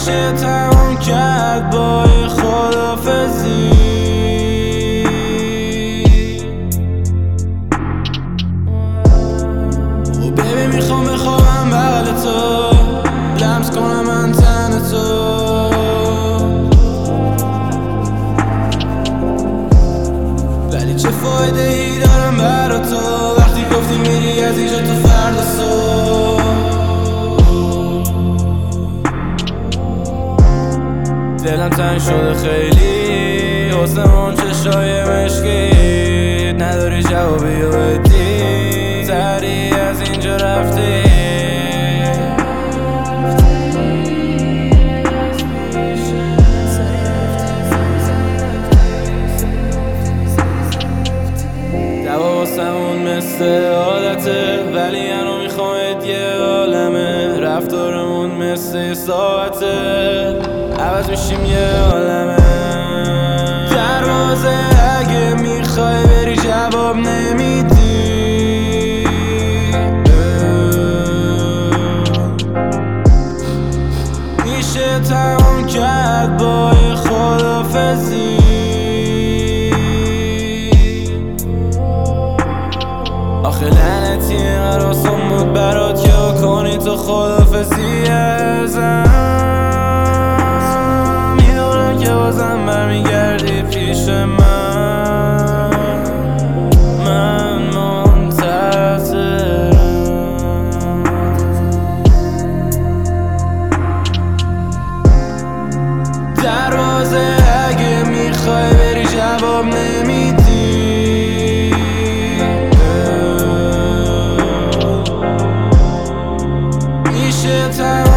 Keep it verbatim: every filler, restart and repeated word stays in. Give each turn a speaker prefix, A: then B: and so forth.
A: میشه تمام کرد با یه خدافزی. و ببین میخوام بخوابم بغل تو، لمس کنم من تن تو، ولی چه فایده ای دارم برا تو وقتی گفتی میری از اینجا تو فردا صبح. دلم تنگ شده خیلی حسن اون چشای مشکی، نداری جوابی و بدی، سری از اینجا رفتی. دوا واسمون مثل عادته، ولی انو میخوام یه عالمه، رفتارمون مثل ساعته، عوض میشیم یه عالمه. دروازه اگه میخوای بری جواب نمیدی، میشه تمام کرد با یه خدافزی. آخه لعنتی اینقدر آسون بود برات که کنی تو خدافزی ازم. میدونم که بازم برمیگردی پیش من، من منتظرم. دروازه اگه میخوای بری جواب نمیدی، میشه تمام